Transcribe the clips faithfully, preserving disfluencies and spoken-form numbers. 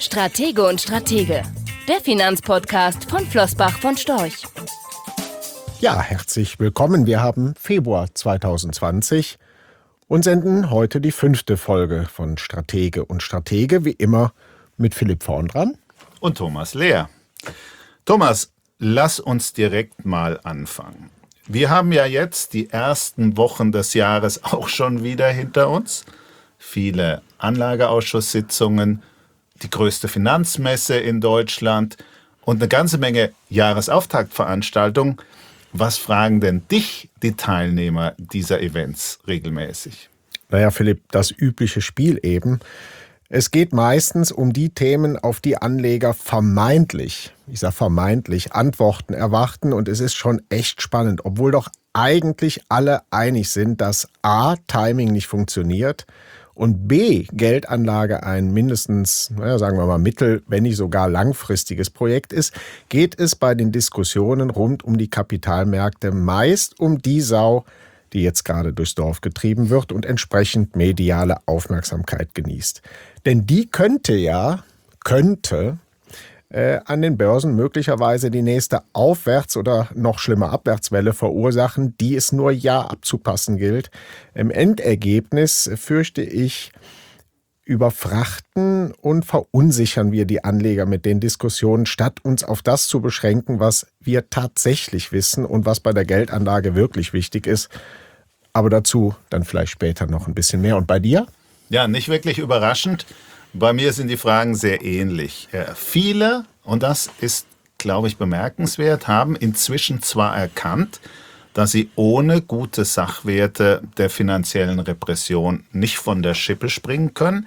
Stratege und Stratege, der Finanzpodcast von Flossbach von Storch. Ja, herzlich willkommen. Wir haben Februar zwanzig zwanzig und senden heute die fünfte Folge von Stratege und Stratege, wie immer mit Philipp vorn dran. Und Thomas Lehr. Thomas, lass uns direkt mal anfangen. Wir haben ja jetzt die ersten Wochen des Jahres auch schon wieder hinter uns. Viele Anlageausschusssitzungen, die größte Finanzmesse in Deutschland und eine ganze Menge Jahresauftaktveranstaltungen. Was fragen denn dich die Teilnehmer dieser Events regelmäßig? Naja, Philipp, das übliche Spiel eben. Es geht meistens um die Themen, auf die Anleger vermeintlich, ich sage vermeintlich, Antworten erwarten. Und es ist schon echt spannend, obwohl doch eigentlich alle einig sind, dass A, Timing nicht funktioniert und B, Geldanlage ein mindestens, naja, sagen wir mal mittel-, wenn nicht sogar langfristiges Projekt ist, geht es bei den Diskussionen rund um die Kapitalmärkte meist um die Sau, die jetzt gerade durchs Dorf getrieben wird und entsprechend mediale Aufmerksamkeit genießt. Denn die könnte ja, könnte äh, an den Börsen möglicherweise die nächste Aufwärts- oder noch schlimmer Abwärtswelle verursachen, die es nur ja abzupassen gilt. Im Endergebnis fürchte ich, überfrachten und verunsichern wir die Anleger mit den Diskussionen, statt uns auf das zu beschränken, was wir tatsächlich wissen und was bei der Geldanlage wirklich wichtig ist. Aber dazu dann vielleicht später noch ein bisschen mehr. Und bei dir? Ja, nicht wirklich überraschend. Bei mir sind die Fragen sehr ähnlich. Ja, viele, und das ist, glaube ich, bemerkenswert, haben inzwischen zwar erkannt, dass sie ohne gute Sachwerte der finanziellen Repression nicht von der Schippe springen können,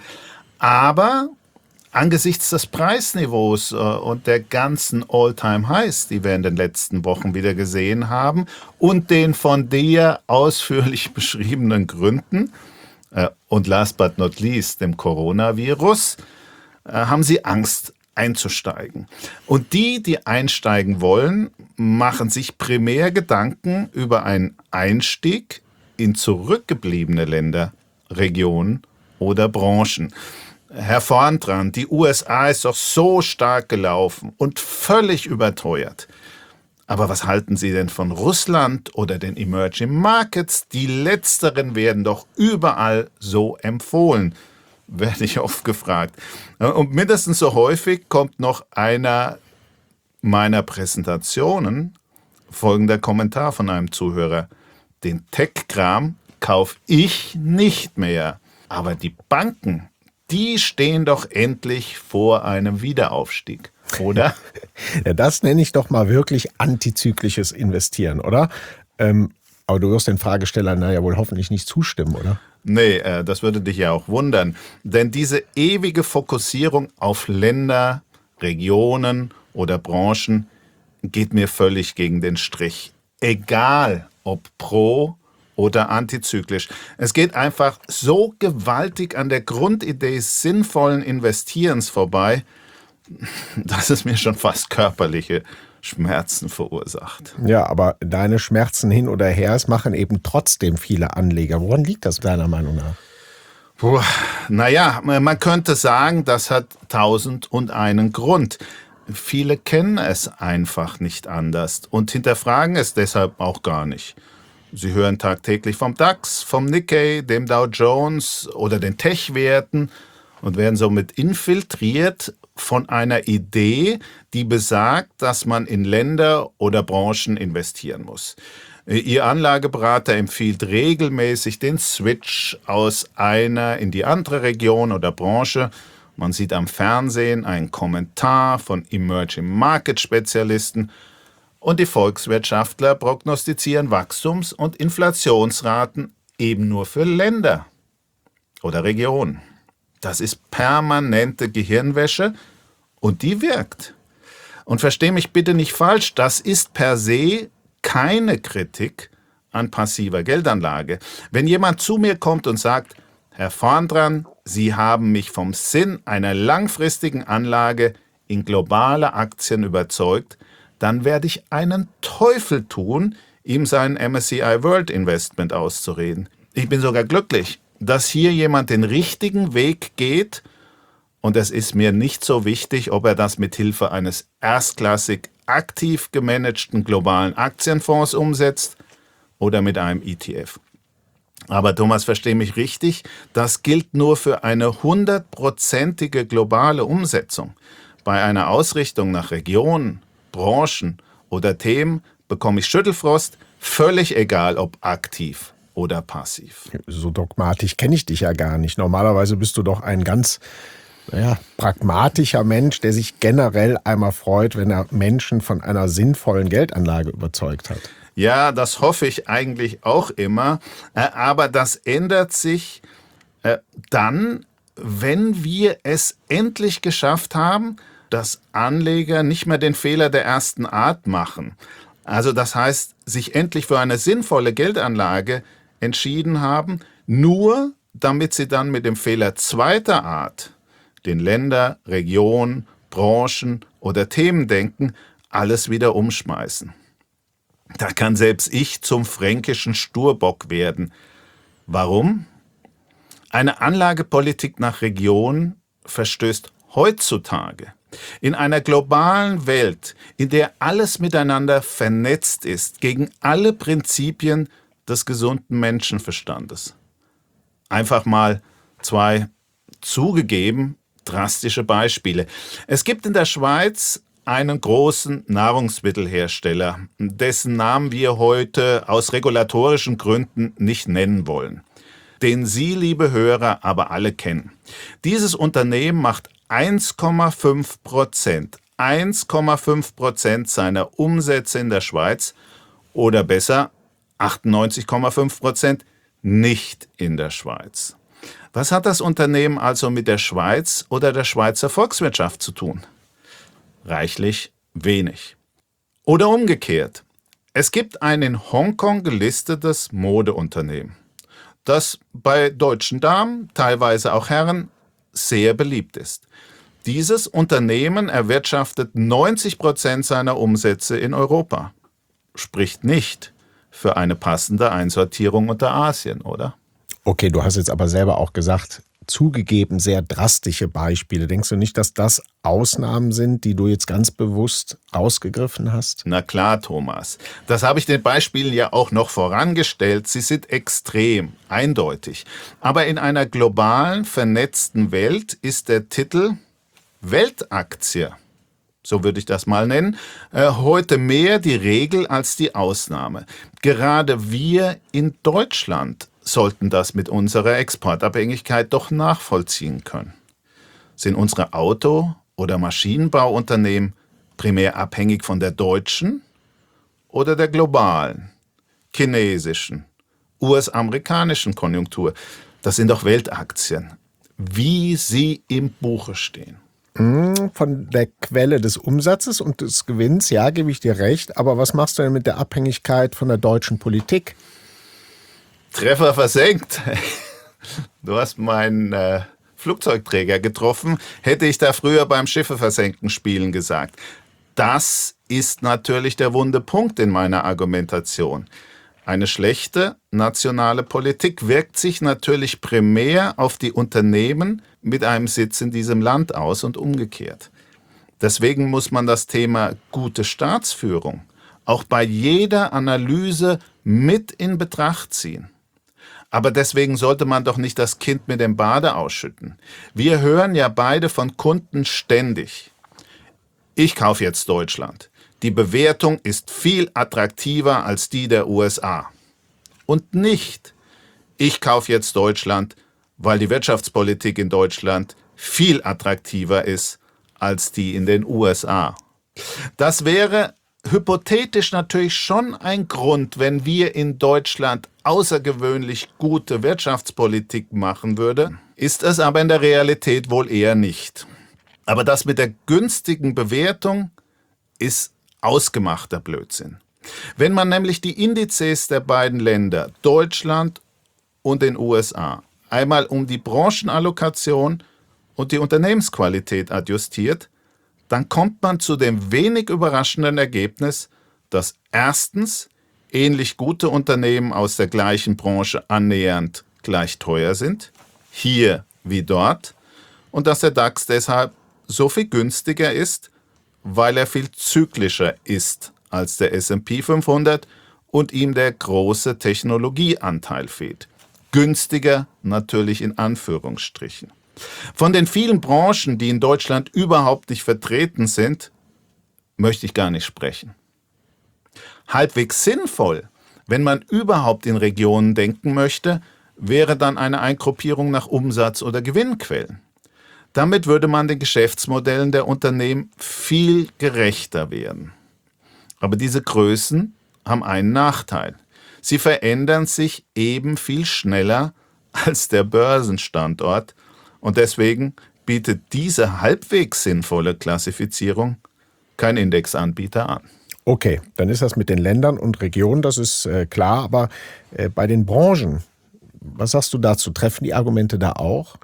aber angesichts des Preisniveaus äh, und der ganzen All-Time-Highs, die wir in den letzten Wochen wieder gesehen haben und den von dir ausführlich beschriebenen Gründen, äh, und last but not least dem Coronavirus, äh, haben sie Angst einzusteigen. Und die, die einsteigen wollen, machen sich primär Gedanken über einen Einstieg in zurückgebliebene Länder, Regionen oder Branchen. Herr vorn dran, die U S A ist doch so stark gelaufen und völlig überteuert. Aber was halten Sie denn von Russland oder den Emerging Markets? Die letzteren werden doch überall so empfohlen, werde ich oft gefragt. Und mindestens so häufig kommt noch einer meiner Präsentationen folgender Kommentar von einem Zuhörer. Den Tech-Kram kaufe ich nicht mehr, aber die Banken, die stehen doch endlich vor einem Wiederaufstieg, oder? Ja, das nenne ich doch mal wirklich antizyklisches Investieren, oder? Ähm, aber du wirst den Fragestellern na ja wohl hoffentlich nicht zustimmen, oder? Nee, äh, das würde dich ja auch wundern. Denn diese ewige Fokussierung auf Länder, Regionen oder Branchen geht mir völlig gegen den Strich. Egal, ob pro oder antizyklisch. Es geht einfach so gewaltig an der Grundidee sinnvollen Investierens vorbei, dass es mir schon fast körperliche Schmerzen verursacht. Ja, aber deine Schmerzen hin oder her, es machen eben trotzdem viele Anleger. Woran liegt das deiner Meinung nach? Puh, naja, man könnte sagen, das hat tausend und einen Grund. Viele kennen es einfach nicht anders und hinterfragen es deshalb auch gar nicht. Sie hören tagtäglich vom DAX, vom Nikkei, dem Dow Jones oder den Tech-Werten und werden somit infiltriert von einer Idee, die besagt, dass man in Länder oder Branchen investieren muss. Ihr Anlageberater empfiehlt regelmäßig den Switch aus einer in die andere Region oder Branche. Man sieht am Fernsehen einen Kommentar von Emerging Market Spezialisten und die Volkswirtschaftler prognostizieren Wachstums- und Inflationsraten eben nur für Länder oder Regionen. Das ist permanente Gehirnwäsche und die wirkt. Und versteh mich bitte nicht falsch, das ist per se keine Kritik an passiver Geldanlage. Wenn jemand zu mir kommt und sagt, Herr vorn dran, Sie haben mich vom Sinn einer langfristigen Anlage in globale Aktien überzeugt, dann werde ich einen Teufel tun, ihm sein M S C I World Investment auszureden. Ich bin sogar glücklich, dass hier jemand den richtigen Weg geht Und es ist mir nicht so wichtig, ob er das mit Hilfe eines erstklassig aktiv gemanagten globalen Aktienfonds umsetzt oder mit einem E T F. Aber Thomas, versteh mich richtig, das gilt nur für eine hundertprozentige globale Umsetzung. Bei einer Ausrichtung nach Regionen, Branchen oder Themen bekomme ich Schüttelfrost, völlig egal ob aktiv oder passiv. So dogmatisch kenne ich dich ja gar nicht. Normalerweise bist du doch ein ganz naja, pragmatischer Mensch, der sich generell einmal freut, wenn er Menschen von einer sinnvollen Geldanlage überzeugt hat. Ja, das hoffe ich eigentlich auch immer. Aber das ändert sich dann, wenn wir es endlich geschafft haben, dass Anleger nicht mehr den Fehler der ersten Art machen. Also das heißt, sich endlich für eine sinnvolle Geldanlage entschieden haben, nur damit sie dann mit dem Fehler zweiter Art, den Länder, Regionen, Branchen oder Themendenken, alles wieder umschmeißen. Da kann selbst ich zum fränkischen Sturbock werden. Warum? Eine Anlagepolitik nach Region verstößt heutzutage in einer globalen Welt, in der alles miteinander vernetzt ist, gegen alle Prinzipien des gesunden Menschenverstandes. Einfach mal zwei zugegeben drastische Beispiele. Es gibt in der Schweiz einen großen Nahrungsmittelhersteller, dessen Namen wir heute aus regulatorischen Gründen nicht nennen wollen, den Sie, liebe Hörer, aber alle kennen. Dieses Unternehmen macht eins Komma fünf Prozent, eins Komma fünf Prozent seiner Umsätze in der Schweiz oder besser achtundneunzig Komma fünf Prozent nicht in der Schweiz. Was hat das Unternehmen also mit der Schweiz oder der Schweizer Volkswirtschaft zu tun? Reichlich wenig. Oder umgekehrt. Es gibt ein in Hongkong gelistetes Modeunternehmen, das bei deutschen Damen, teilweise auch Herren, sehr beliebt ist. Dieses Unternehmen erwirtschaftet neunzig Prozent seiner Umsätze in Europa. Spricht nicht für eine passende Einsortierung unter Asien, oder? Okay, du hast jetzt aber selber auch gesagt, zugegeben sehr drastische Beispiele. Denkst du nicht, dass das Ausnahmen sind, die du jetzt ganz bewusst rausgegriffen hast? Na klar, Thomas. Das habe ich den Beispielen ja auch noch vorangestellt. Sie sind extrem, eindeutig. Aber in einer globalen, vernetzten Welt ist der Titel Weltaktie, so würde ich das mal nennen, äh, heute mehr die Regel als die Ausnahme. Gerade wir in Deutschland sollten das mit unserer Exportabhängigkeit doch nachvollziehen können. Sind unsere Auto- oder Maschinenbauunternehmen primär abhängig von der deutschen oder der globalen, chinesischen, U S-amerikanischen Konjunktur? Das sind doch Weltaktien, wie sie im Buche stehen. Von der Quelle des Umsatzes und des Gewinns, ja, gebe ich dir recht. Aber was machst du denn mit der Abhängigkeit von der deutschen Politik? Treffer versenkt. Du hast meinen äh, Flugzeugträger getroffen, hätte ich da früher beim Schiffe versenken spielen gesagt. Das ist natürlich der wunde Punkt in meiner Argumentation. Eine schlechte nationale Politik wirkt sich natürlich primär auf die Unternehmen mit einem Sitz in diesem Land aus und umgekehrt. Deswegen muss man das Thema gute Staatsführung auch bei jeder Analyse mit in Betracht ziehen. Aber deswegen sollte man doch nicht das Kind mit dem Bade ausschütten. Wir hören ja beide von Kunden ständig: Ich kaufe jetzt Deutschland. Die Bewertung ist viel attraktiver als die der U S A. Und nicht: Ich kaufe jetzt Deutschland, weil die Wirtschaftspolitik in Deutschland viel attraktiver ist als die in den U S A. Das wäre hypothetisch natürlich schon ein Grund, wenn wir in Deutschland außergewöhnlich gute Wirtschaftspolitik machen würden, ist es aber in der Realität wohl eher nicht. Aber das mit der günstigen Bewertung ist ausgemachter Blödsinn. Wenn man nämlich die Indizes der beiden Länder, Deutschland und den U S A, einmal um die Branchenallokation und die Unternehmensqualität adjustiert, dann kommt man zu dem wenig überraschenden Ergebnis, dass erstens ähnlich gute Unternehmen aus der gleichen Branche annähernd gleich teuer sind, hier wie dort, und dass der DAX deshalb so viel günstiger ist, weil er viel zyklischer ist als der S und P fünfhundert und ihm der große Technologieanteil fehlt. Günstiger natürlich in Anführungsstrichen. Von den vielen Branchen, die in Deutschland überhaupt nicht vertreten sind, möchte ich gar nicht sprechen. Halbwegs sinnvoll, wenn man überhaupt in Regionen denken möchte, wäre dann eine Eingruppierung nach Umsatz- oder Gewinnquellen. Damit würde man den Geschäftsmodellen der Unternehmen viel gerechter werden. Aber diese Größen haben einen Nachteil. Sie verändern sich eben viel schneller als der Börsenstandort und deswegen bietet diese halbwegs sinnvolle Klassifizierung kein Indexanbieter an. Okay, dann ist das mit den Ländern und Regionen, das ist äh, klar, aber äh, bei den Branchen, was sagst du dazu? Treffen die Argumente da auch?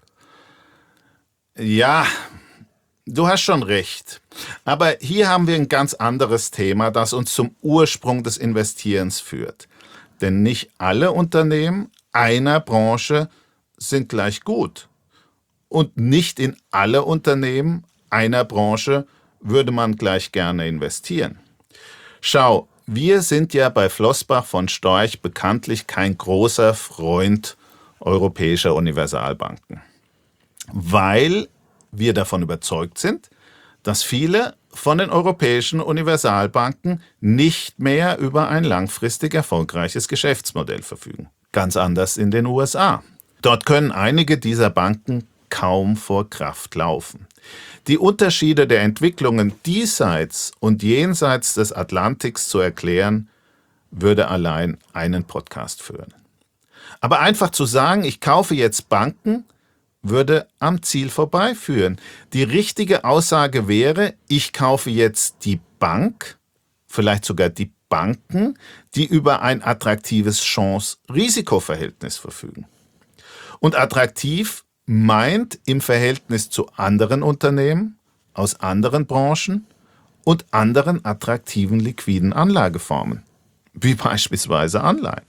Ja, du hast schon recht. Aber hier haben wir ein ganz anderes Thema, das uns zum Ursprung des Investierens führt. Denn nicht alle Unternehmen einer Branche sind gleich gut. Und nicht in alle Unternehmen einer Branche würde man gleich gerne investieren. Schau, wir sind ja bei Flossbach von Storch bekanntlich kein großer Freund europäischer Universalbanken, weil wir davon überzeugt sind, dass viele von den europäischen Universalbanken nicht mehr über ein langfristig erfolgreiches Geschäftsmodell verfügen. Ganz anders in den U S A. Dort können einige dieser Banken kaum vor Kraft laufen. Die Unterschiede der Entwicklungen diesseits und jenseits des Atlantiks zu erklären, würde allein einen Podcast führen. Aber einfach zu sagen, ich kaufe jetzt Banken, würde am Ziel vorbeiführen. Die richtige Aussage wäre, ich kaufe jetzt die Bank, vielleicht sogar die Banken, die über ein attraktives Chance-Risiko-Verhältnis verfügen. Und attraktiv meint im Verhältnis zu anderen Unternehmen aus anderen Branchen und anderen attraktiven liquiden Anlageformen, wie beispielsweise Anleihen.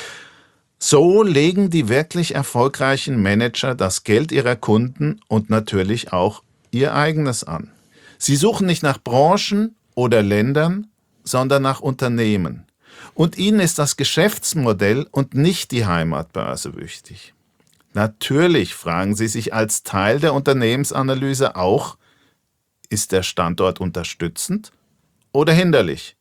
So legen die wirklich erfolgreichen Manager das Geld ihrer Kunden und natürlich auch ihr eigenes an. Sie suchen nicht nach Branchen oder Ländern, sondern nach Unternehmen. Und ihnen ist das Geschäftsmodell und nicht die Heimatbörse wichtig. Natürlich fragen sie sich als Teil der Unternehmensanalyse auch, ist der Standort unterstützend oder hinderlich?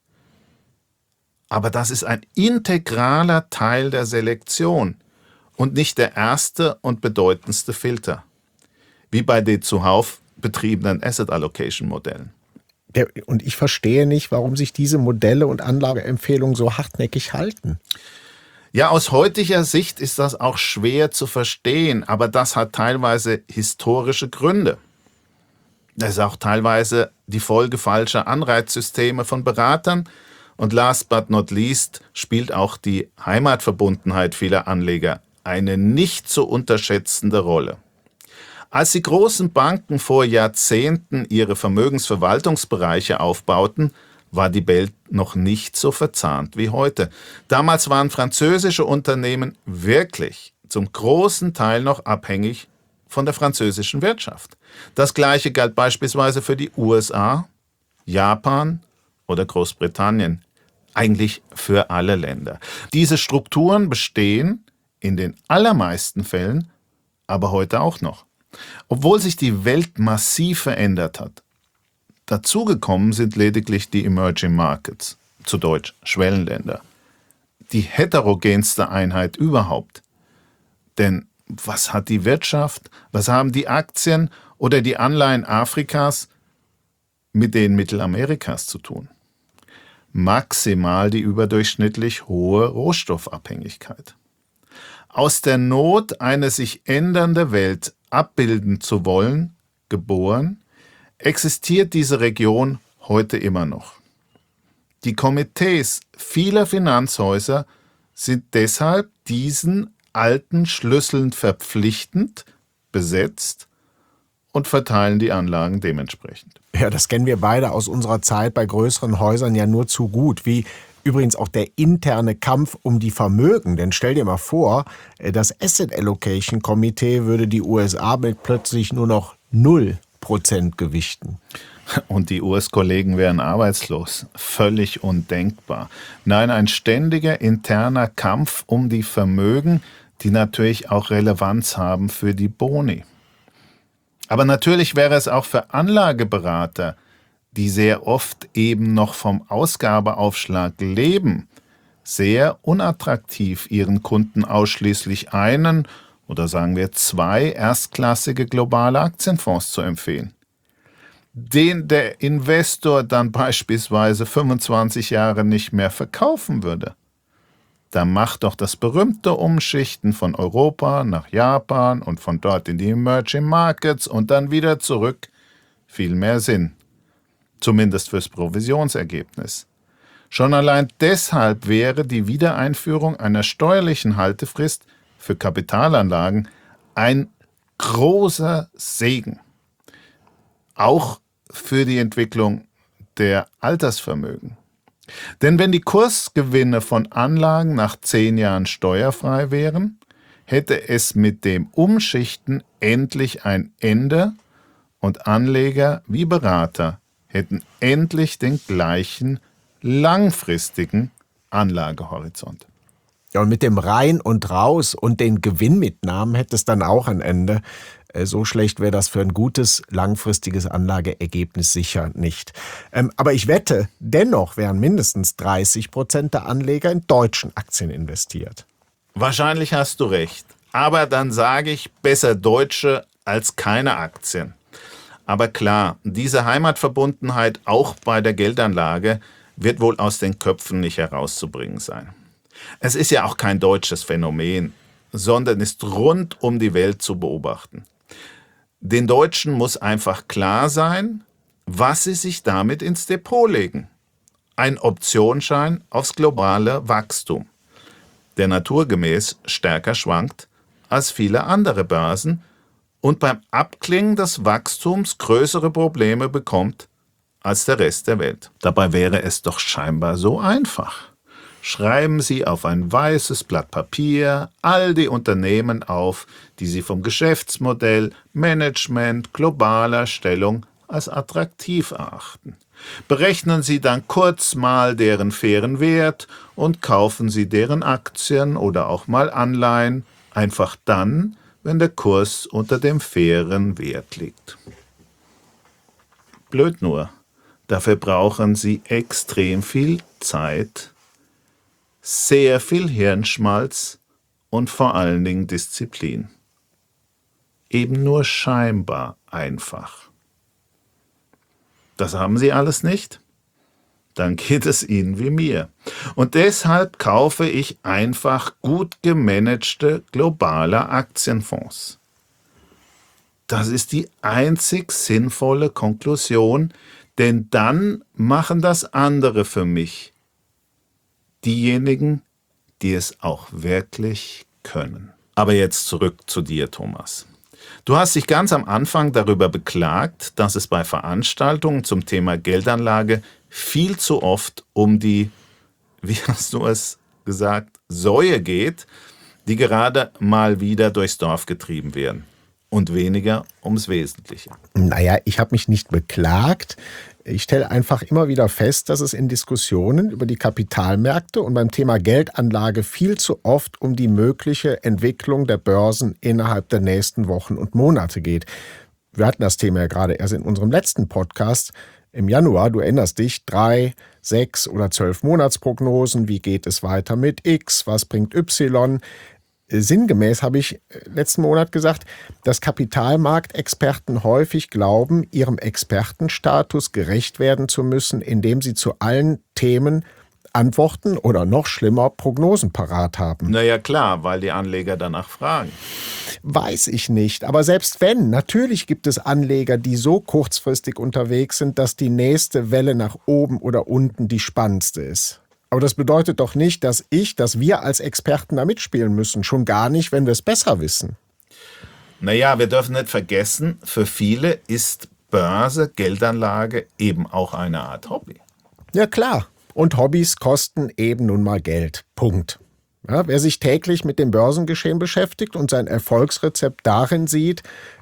Aber das ist ein integraler Teil der Selektion und nicht der erste und bedeutendste Filter, wie bei den zuhauf betriebenen Asset Allocation Modellen. Und ich verstehe nicht, warum sich diese Modelle und Anlageempfehlungen so hartnäckig halten. Ja, aus heutiger Sicht ist das auch schwer zu verstehen, aber das hat teilweise historische Gründe. Das ist auch teilweise die Folge falscher Anreizsysteme von Beratern. Und last but not least spielt auch die Heimatverbundenheit vieler Anleger eine nicht zu unterschätzende Rolle. Als die großen Banken vor Jahrzehnten ihre Vermögensverwaltungsbereiche aufbauten, war die Welt noch nicht so verzahnt wie heute. Damals waren französische Unternehmen wirklich zum großen Teil noch abhängig von der französischen Wirtschaft. Das Gleiche galt beispielsweise für die U S A, Japan oder Großbritannien. Eigentlich für alle Länder. Diese Strukturen bestehen in den allermeisten Fällen aber heute auch noch. Obwohl sich die Welt massiv verändert hat. Dazugekommen sind lediglich die Emerging Markets, zu Deutsch Schwellenländer. Die heterogenste Einheit überhaupt. Denn was hat die Wirtschaft, was haben die Aktien oder die Anleihen Afrikas mit den Mittelamerikas zu tun? Maximal die überdurchschnittlich hohe Rohstoffabhängigkeit. Aus der Not, eine sich ändernde Welt abbilden zu wollen, geboren, existiert diese Region heute immer noch. Die Komitees vieler Finanzhäuser sind deshalb diesen alten Schlüsseln verpflichtend besetzt und verteilen die Anlagen dementsprechend. Ja, das kennen wir beide aus unserer Zeit bei größeren Häusern ja nur zu gut, wie übrigens auch der interne Kampf um die Vermögen. Denn stell dir mal vor, das Asset Allocation Komitee würde die U S A mit plötzlich nur noch null Prozent gewichten. Und die U S-Kollegen wären arbeitslos. Völlig undenkbar. Nein, ein ständiger interner Kampf um die Vermögen, die natürlich auch Relevanz haben für die Boni. Aber natürlich wäre es auch für Anlageberater, die sehr oft eben noch vom Ausgabeaufschlag leben, sehr unattraktiv, ihren Kunden ausschließlich einen oder sagen wir zwei erstklassige globale Aktienfonds zu empfehlen, den der Investor dann beispielsweise fünfundzwanzig Jahre nicht mehr verkaufen würde. Da macht doch das berühmte Umschichten von Europa nach Japan und von dort in die Emerging Markets und dann wieder zurück viel mehr Sinn. Zumindest fürs Provisionsergebnis. Schon allein deshalb wäre die Wiedereinführung einer steuerlichen Haltefrist für Kapitalanlagen ein großer Segen. Auch für die Entwicklung der Altersvermögen. Denn wenn die Kursgewinne von Anlagen nach zehn Jahren steuerfrei wären, hätte es mit dem Umschichten endlich ein Ende und Anleger wie Berater hätten endlich den gleichen langfristigen Anlagehorizont. Ja, und mit dem Rein und Raus und den Gewinnmitnahmen hätte es dann auch ein Ende. So schlecht wäre das für ein gutes, langfristiges Anlageergebnis sicher nicht. Ähm, aber ich wette, dennoch wären mindestens dreißig Prozent der Anleger in deutschen Aktien investiert. Wahrscheinlich hast du recht. Aber dann sage ich, besser Deutsche als keine Aktien. Aber klar, diese Heimatverbundenheit auch bei der Geldanlage wird wohl aus den Köpfen nicht herauszubringen sein. Es ist ja auch kein deutsches Phänomen, sondern ist rund um die Welt zu beobachten. Den Deutschen muss einfach klar sein, was sie sich damit ins Depot legen. Ein Optionsschein aufs globale Wachstum, der naturgemäß stärker schwankt als viele andere Börsen und beim Abklingen des Wachstums größere Probleme bekommt als der Rest der Welt. Dabei wäre es doch scheinbar so einfach. Schreiben Sie auf ein weißes Blatt Papier all die Unternehmen auf, die Sie vom Geschäftsmodell, Management, globaler Stellung als attraktiv erachten. Berechnen Sie dann kurz mal deren fairen Wert und kaufen Sie deren Aktien oder auch mal Anleihen, einfach dann, wenn der Kurs unter dem fairen Wert liegt. Blöd nur, dafür brauchen Sie extrem viel Zeit, sehr viel Hirnschmalz und vor allen Dingen Disziplin. Eben nur scheinbar einfach. Das haben Sie alles nicht? Dann geht es Ihnen wie mir. Und deshalb kaufe ich einfach gut gemanagte globale Aktienfonds. Das ist die einzig sinnvolle Konklusion, denn dann machen das andere für mich. Diejenigen, die es auch wirklich können. Aber jetzt zurück zu dir, Thomas. Du hast dich ganz am Anfang darüber beklagt, dass es bei Veranstaltungen zum Thema Geldanlage viel zu oft um die, wie hast du es gesagt, Säue geht, die gerade mal wieder durchs Dorf getrieben werden. Und weniger ums Wesentliche. Naja, ich habe mich nicht beklagt. Ich stelle einfach immer wieder fest, dass es in Diskussionen über die Kapitalmärkte und beim Thema Geldanlage viel zu oft um die mögliche Entwicklung der Börsen innerhalb der nächsten Wochen und Monate geht. Wir hatten das Thema ja gerade erst in unserem letzten Podcast im Januar. Du erinnerst dich, drei, sechs oder zwölf Monatsprognosen. Wie geht es weiter mit X? Was bringt Y? Sinngemäß habe ich letzten Monat gesagt, dass Kapitalmarktexperten häufig glauben, ihrem Expertenstatus gerecht werden zu müssen, indem sie zu allen Themen Antworten oder noch schlimmer Prognosen parat haben. Naja klar, weil die Anleger danach fragen. Weiß ich nicht, aber selbst wenn, natürlich gibt es Anleger, die so kurzfristig unterwegs sind, dass die nächste Welle nach oben oder unten die spannendste ist. Aber das bedeutet doch nicht, dass ich, dass wir als Experten da mitspielen müssen. Schon gar nicht, wenn wir es besser wissen. Naja, wir dürfen nicht vergessen, für viele ist Börse, Geldanlage eben auch eine Art Hobby. Ja klar. Und Hobbys kosten eben nun mal Geld. Punkt. Ja, wer sich täglich mit dem Börsengeschehen beschäftigt und sein Erfolgsrezept darin sieht,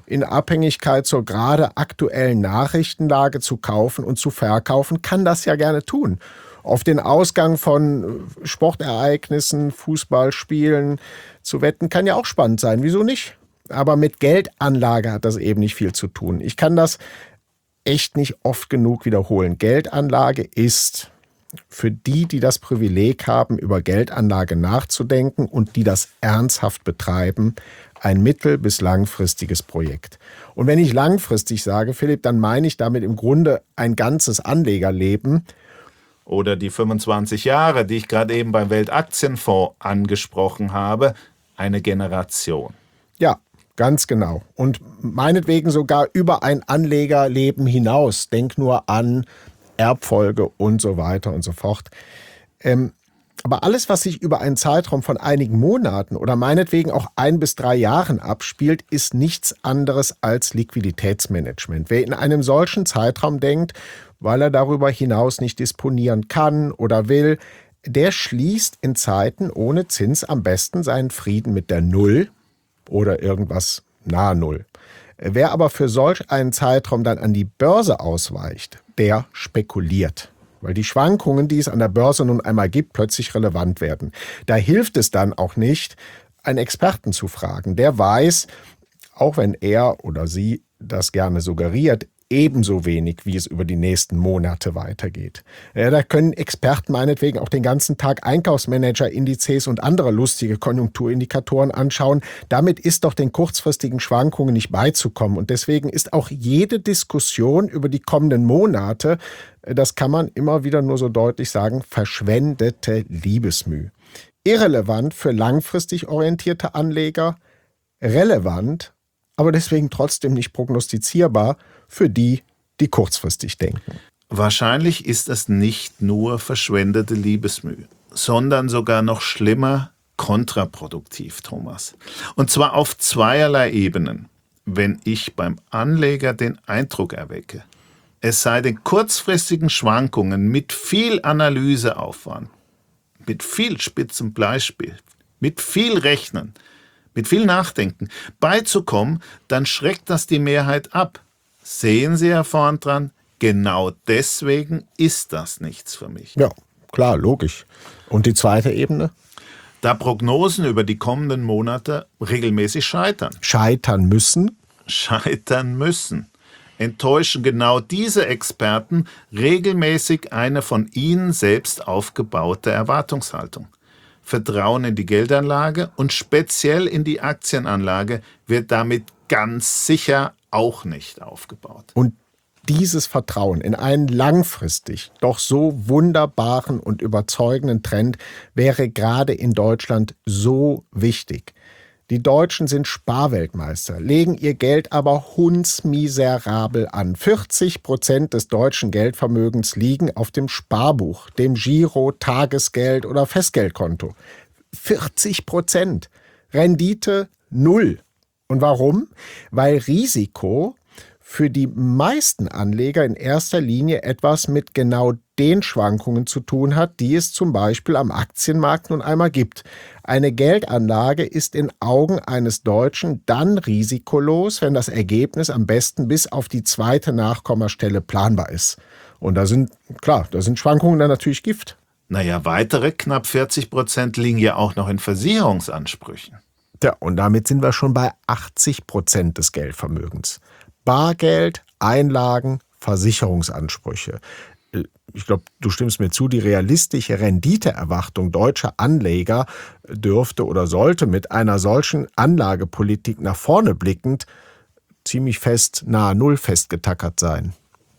in Abhängigkeit zur gerade aktuellen Nachrichtenlage zu kaufen und zu verkaufen, kann das ja gerne tun. Auf den Ausgang von Sportereignissen, Fußballspielen zu wetten, kann ja auch spannend sein. Wieso nicht? Aber mit Geldanlage hat das eben nicht viel zu tun. Ich kann das echt nicht oft genug wiederholen. Geldanlage ist für die, die das Privileg haben, über Geldanlage nachzudenken und die das ernsthaft betreiben, ein mittel- bis langfristiges Projekt. Und wenn ich langfristig sage, Philipp, dann meine ich damit im Grunde ein ganzes Anlegerleben. Oder die fünfundzwanzig Jahre, die ich gerade eben beim Weltaktienfonds angesprochen habe, eine Generation. Ja, ganz genau. Und meinetwegen sogar über ein Anlegerleben hinaus. Denk nur an Erbfolge und so weiter und so fort. Ähm, aber alles, was sich über einen Zeitraum von einigen Monaten oder meinetwegen auch ein bis drei Jahren abspielt, ist nichts anderes als Liquiditätsmanagement. Wer in einem solchen Zeitraum denkt, weil er darüber hinaus nicht disponieren kann oder will, der schließt in Zeiten ohne Zins am besten seinen Frieden mit der Null oder irgendwas nahe Null. Wer aber für solch einen Zeitraum dann an die Börse ausweicht, der spekuliert. Weil die Schwankungen, die es an der Börse nun einmal gibt, plötzlich relevant werden. Da hilft es dann auch nicht, einen Experten zu fragen. Der weiß, auch wenn er oder sie das gerne suggeriert, ebenso wenig, wie es über die nächsten Monate weitergeht. Ja, da können Experten meinetwegen auch den ganzen Tag Einkaufsmanager-Indizes und andere lustige Konjunkturindikatoren anschauen. Damit ist doch den kurzfristigen Schwankungen nicht beizukommen. Und deswegen ist auch jede Diskussion über die kommenden Monate, das kann man immer wieder nur so deutlich sagen, verschwendete Liebesmüh. Irrelevant für langfristig orientierte Anleger, relevant, aber deswegen trotzdem nicht prognostizierbar für die, die kurzfristig denken. Wahrscheinlich ist es nicht nur verschwendete Liebesmüh, sondern sogar noch schlimmer kontraproduktiv, Thomas. Und zwar auf zweierlei Ebenen. Wenn ich beim Anleger den Eindruck erwecke, es sei den kurzfristigen Schwankungen mit viel Analyseaufwand, mit viel spitzem Bleispiel, mit viel Rechnen, mit viel Nachdenken beizukommen, dann schreckt das die Mehrheit ab. Sehen Sie, Herr vorn dran, genau deswegen ist das nichts für mich. Ja, klar, logisch. Und die zweite Ebene? Da Prognosen über die kommenden Monate regelmäßig scheitern. Scheitern müssen? Scheitern müssen. Enttäuschen genau diese Experten regelmäßig eine von ihnen selbst aufgebaute Erwartungshaltung. Vertrauen in die Geldanlage und speziell in die Aktienanlage wird damit ganz sicher auch nicht aufgebaut. Und dieses Vertrauen in einen langfristig doch so wunderbaren und überzeugenden Trend wäre gerade in Deutschland so wichtig. Die Deutschen sind Sparweltmeister, legen ihr Geld aber hundsmiserabel an. vierzig Prozent des deutschen Geldvermögens liegen auf dem Sparbuch, dem Giro, Tagesgeld oder Festgeldkonto. vierzig Prozent. Rendite null. Und warum? Weil Risiko für die meisten Anleger in erster Linie etwas mit genau den Schwankungen zu tun hat, die es zum Beispiel am Aktienmarkt nun einmal gibt. Eine Geldanlage ist in Augen eines Deutschen dann risikolos, wenn das Ergebnis am besten bis auf die zweite Nachkommastelle planbar ist. Und da sind, klar, da sind Schwankungen dann natürlich Gift. Naja, weitere knapp vierzig Prozent liegen ja auch noch in Versicherungsansprüchen. Ja, und damit sind wir schon bei achtzig Prozent des Geldvermögens. Bargeld, Einlagen, Versicherungsansprüche. Ich glaube, du stimmst mir zu, die realistische Renditeerwartung deutscher Anleger dürfte oder sollte mit einer solchen Anlagepolitik nach vorne blickend ziemlich fest nahe Null festgetackert sein.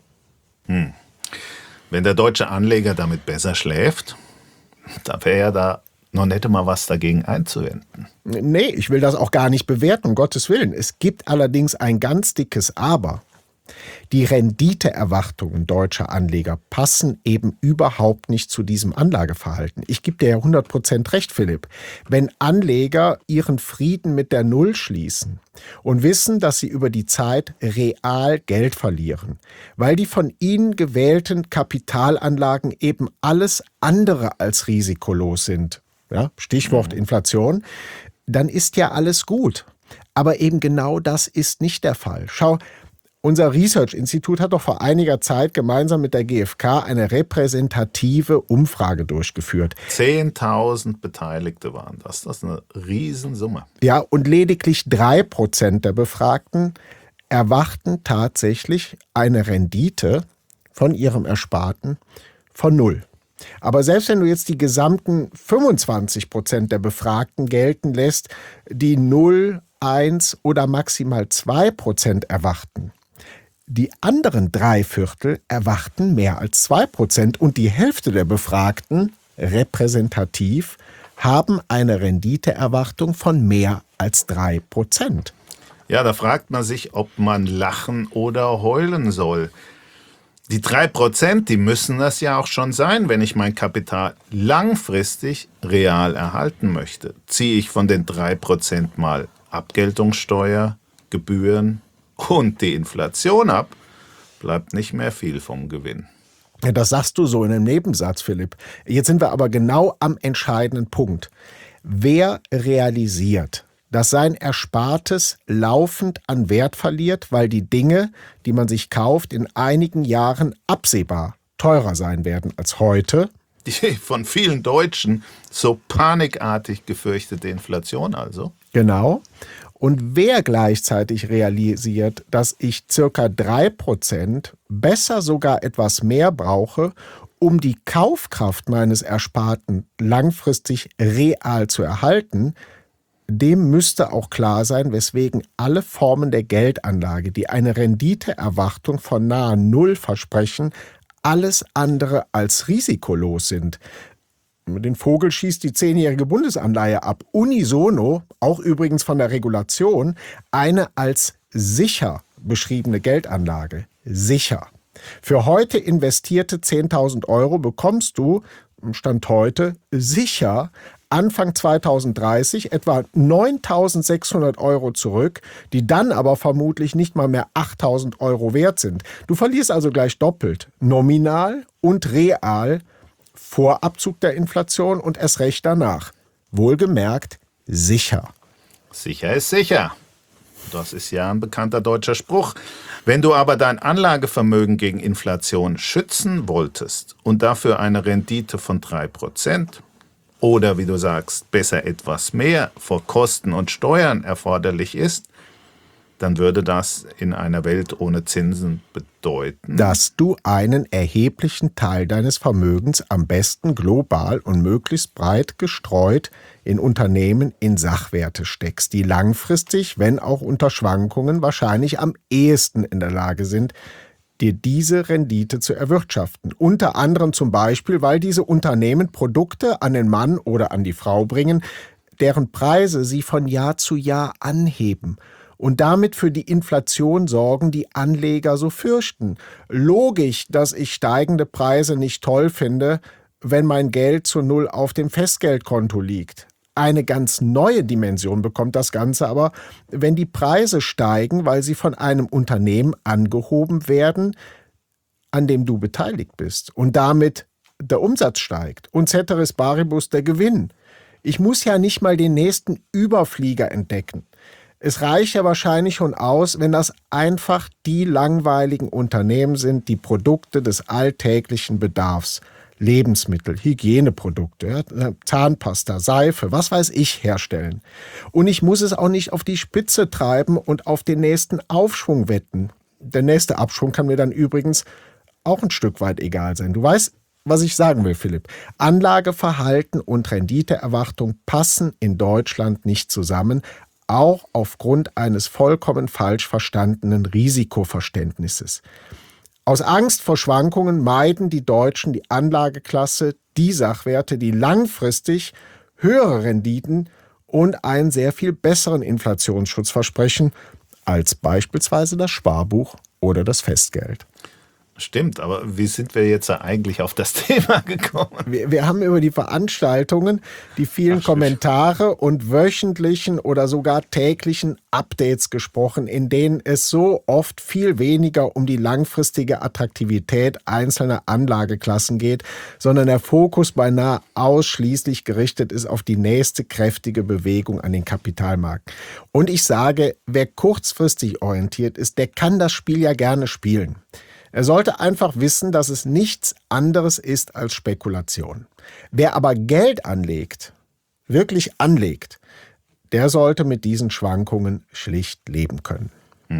Hm. Wenn der deutsche Anleger damit besser schläft, da wäre ja da noch nicht mal was dagegen einzuwenden. Nee, ich will das auch gar nicht bewerten, um Gottes Willen. Es gibt allerdings ein ganz dickes Aber. Die Renditeerwartungen deutscher Anleger passen eben überhaupt nicht zu diesem Anlageverhalten. Ich gebe dir ja hundert Prozent recht, Philipp. Wenn Anleger ihren Frieden mit der Null schließen und wissen, dass sie über die Zeit real Geld verlieren, weil die von ihnen gewählten Kapitalanlagen eben alles andere als risikolos sind, ja, Stichwort Inflation, dann ist ja alles gut. Aber eben genau das ist nicht der Fall. Schau, unser Research-Institut hat doch vor einiger Zeit gemeinsam mit der G f K eine repräsentative Umfrage durchgeführt. zehntausend Beteiligte waren das. Das ist eine Riesensumme. Ja, und lediglich drei Prozent der Befragten erwarten tatsächlich eine Rendite von ihrem Ersparten von null. Aber selbst wenn du jetzt die gesamten fünfundzwanzig Prozent der Befragten gelten lässt, die null, eins oder maximal zwei Prozent erwarten, die anderen drei Viertel erwarten mehr als zwei Prozent und die Hälfte der Befragten, repräsentativ, haben eine Renditeerwartung von mehr als drei Prozent. Ja, da fragt man sich, ob man lachen oder heulen soll. Die drei Prozent, die müssen das ja auch schon sein, wenn ich mein Kapital langfristig real erhalten möchte. Ziehe ich von den drei Prozent mal Abgeltungssteuer, Gebühren und die Inflation ab, bleibt nicht mehr viel vom Gewinn. Ja, das sagst du so in einem Nebensatz, Philipp. Jetzt sind wir aber genau am entscheidenden Punkt. Wer realisiert, dass sein Erspartes laufend an Wert verliert, weil die Dinge, die man sich kauft, in einigen Jahren absehbar teurer sein werden als heute? Die von vielen Deutschen so panikartig gefürchtete Inflation also? Genau. Und wer gleichzeitig realisiert, dass ich circa drei Prozent, besser sogar etwas mehr brauche, um die Kaufkraft meines Ersparten langfristig real zu erhalten, dem müsste auch klar sein, weswegen alle Formen der Geldanlage, die eine Renditeerwartung von nahe Null versprechen, alles andere als risikolos sind. Den Vogel schießt die zehnjährige Bundesanleihe ab. Unisono, auch übrigens von der Regulation, eine als sicher beschriebene Geldanlage. Sicher. Für heute investierte zehntausend Euro bekommst du, Stand heute, sicher Anfang zweitausenddreißig etwa neuntausendsechshundert Euro zurück, die dann aber vermutlich nicht mal mehr achttausend Euro wert sind. Du verlierst also gleich doppelt, nominal und real, vor Abzug der Inflation und erst recht danach. Wohlgemerkt, sicher. Sicher ist sicher. Das ist ja ein bekannter deutscher Spruch. Wenn du aber dein Anlagevermögen gegen Inflation schützen wolltest und dafür eine Rendite von drei Prozent oder, wie du sagst, besser etwas mehr vor Kosten und Steuern erforderlich ist, dann würde das in einer Welt ohne Zinsen bedeuten, dass du einen erheblichen Teil deines Vermögens am besten global und möglichst breit gestreut in Unternehmen in Sachwerte steckst, die langfristig, wenn auch unter Schwankungen, wahrscheinlich am ehesten in der Lage sind, dir diese Rendite zu erwirtschaften. Unter anderem zum Beispiel, weil diese Unternehmen Produkte an den Mann oder an die Frau bringen, deren Preise sie von Jahr zu Jahr anheben und damit für die Inflation sorgen, die Anleger so fürchten. Logisch, dass ich steigende Preise nicht toll finde, wenn mein Geld zu Null auf dem Festgeldkonto liegt. Eine ganz neue Dimension bekommt das Ganze aber, wenn die Preise steigen, weil sie von einem Unternehmen angehoben werden, an dem du beteiligt bist und damit der Umsatz steigt und ceteris paribus der Gewinn. Ich muss ja nicht mal den nächsten Überflieger entdecken. Es reicht ja wahrscheinlich schon aus, wenn das einfach die langweiligen Unternehmen sind, die Produkte des alltäglichen Bedarfs, Lebensmittel, Hygieneprodukte, Zahnpasta, Seife, was weiß ich, herstellen. Und ich muss es auch nicht auf die Spitze treiben und auf den nächsten Aufschwung wetten. Der nächste Abschwung kann mir dann übrigens auch ein Stück weit egal sein. Du weißt, was ich sagen will, Philipp. Anlageverhalten und Renditeerwartung passen in Deutschland nicht zusammen, auch aufgrund eines vollkommen falsch verstandenen Risikoverständnisses. Aus Angst vor Schwankungen meiden die Deutschen die Anlageklasse, die Sachwerte, die langfristig höhere Renditen und einen sehr viel besseren Inflationsschutz versprechen als beispielsweise das Sparbuch oder das Festgeld. Stimmt, aber wie sind wir jetzt eigentlich auf das Thema gekommen? Wir, wir haben über die Veranstaltungen, die vielen Ach, Kommentare und wöchentlichen oder sogar täglichen Updates gesprochen, in denen es so oft viel weniger um die langfristige Attraktivität einzelner Anlageklassen geht, sondern der Fokus beinahe ausschließlich gerichtet ist auf die nächste kräftige Bewegung an den Kapitalmarkt. Und ich sage, wer kurzfristig orientiert ist, der kann das Spiel ja gerne spielen. Er sollte einfach wissen, dass es nichts anderes ist als Spekulation. Wer aber Geld anlegt, wirklich anlegt, der sollte mit diesen Schwankungen schlicht leben können.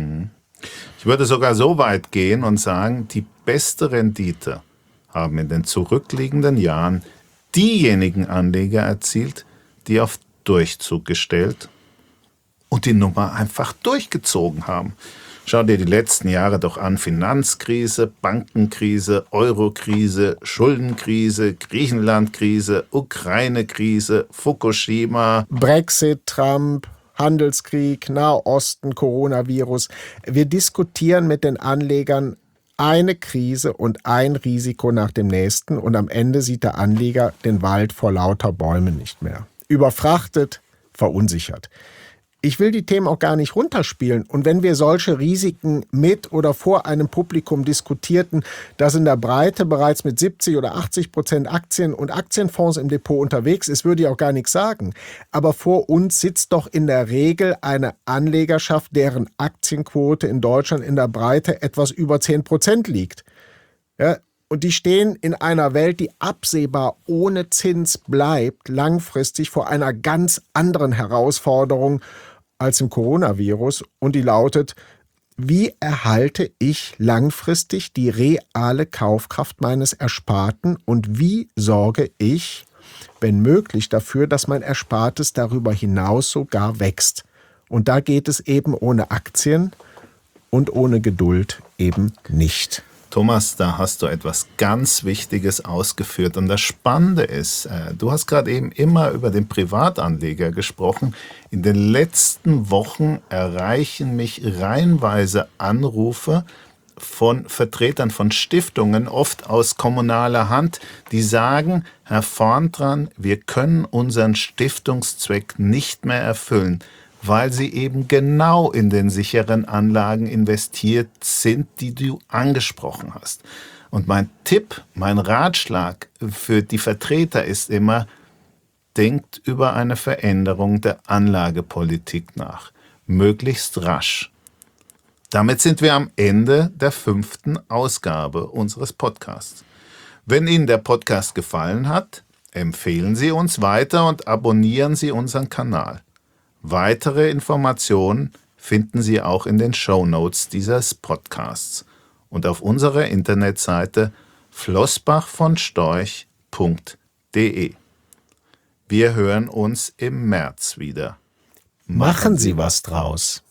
Ich würde sogar so weit gehen und sagen, die beste Rendite haben in den zurückliegenden Jahren diejenigen Anleger erzielt, die auf Durchzug gestellt und die Nummer einfach durchgezogen haben. Schau dir die letzten Jahre doch an. Finanzkrise, Bankenkrise, Eurokrise, Schuldenkrise, Griechenlandkrise, Ukraine-Krise, Fukushima. Brexit, Trump, Handelskrieg, Nahosten, Coronavirus. Wir diskutieren mit den Anlegern eine Krise und ein Risiko nach dem nächsten und am Ende sieht der Anleger den Wald vor lauter Bäumen nicht mehr. Überfrachtet, verunsichert. Ich will die Themen auch gar nicht runterspielen. Und wenn wir solche Risiken mit oder vor einem Publikum diskutierten, das in der Breite bereits mit siebzig oder achtzig Prozent Aktien und Aktienfonds im Depot unterwegs ist, würde ich auch gar nichts sagen. Aber vor uns sitzt doch in der Regel eine Anlegerschaft, deren Aktienquote in Deutschland in der Breite etwas über zehn Prozent liegt. Ja, und die stehen in einer Welt, die absehbar ohne Zins bleibt, langfristig vor einer ganz anderen Herausforderung als im Coronavirus. Und die lautet, wie erhalte ich langfristig die reale Kaufkraft meines Ersparten und wie sorge ich, wenn möglich, dafür, dass mein Erspartes darüber hinaus sogar wächst. Und da geht es eben ohne Aktien und ohne Geduld eben nicht. Thomas, da hast du etwas ganz Wichtiges ausgeführt. Und das Spannende ist, du hast gerade eben immer über den Privatanleger gesprochen. In den letzten Wochen erreichen mich reihenweise Anrufe von Vertretern von Stiftungen, oft aus kommunaler Hand, die sagen, Herr Vorntran, wir können unseren Stiftungszweck nicht mehr erfüllen, weil sie eben genau in den sicheren Anlagen investiert sind, die du angesprochen hast. Und mein Tipp, mein Ratschlag für die Vertreter ist immer, denkt über eine Veränderung der Anlagepolitik nach, möglichst rasch. Damit sind wir am Ende der fünften Ausgabe unseres Podcasts. Wenn Ihnen der Podcast gefallen hat, empfehlen Sie uns weiter und abonnieren Sie unseren Kanal. Weitere Informationen finden Sie auch in den Shownotes dieses Podcasts und auf unserer Internetseite flossbach von storch punkt de. Wir hören uns im März wieder. Machen Sie was draus.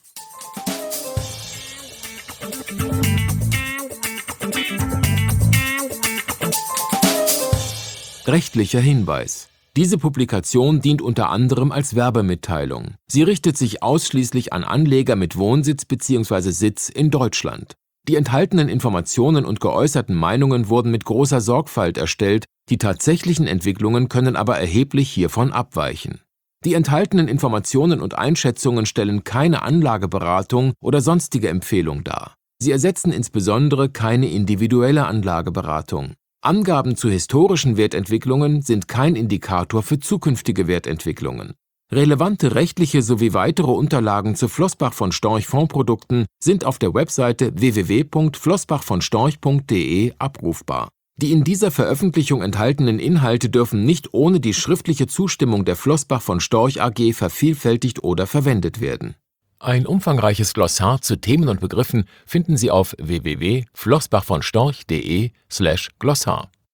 Rechtlicher Hinweis. Diese Publikation dient unter anderem als Werbemitteilung. Sie richtet sich ausschließlich an Anleger mit Wohnsitz bzw. Sitz in Deutschland. Die enthaltenen Informationen und geäußerten Meinungen wurden mit großer Sorgfalt erstellt, die tatsächlichen Entwicklungen können aber erheblich hiervon abweichen. Die enthaltenen Informationen und Einschätzungen stellen keine Anlageberatung oder sonstige Empfehlung dar. Sie ersetzen insbesondere keine individuelle Anlageberatung. Angaben zu historischen Wertentwicklungen sind kein Indikator für zukünftige Wertentwicklungen. Relevante rechtliche sowie weitere Unterlagen zu Flossbach von Storch Fondsprodukten sind auf der Webseite w w w punkt flossbach von storch punkt de abrufbar. Die in dieser Veröffentlichung enthaltenen Inhalte dürfen nicht ohne die schriftliche Zustimmung der Flossbach von Storch A G vervielfältigt oder verwendet werden. Ein umfangreiches Glossar zu Themen und Begriffen finden Sie auf w w w punkt flossbach von storch punkt de slash Glossar.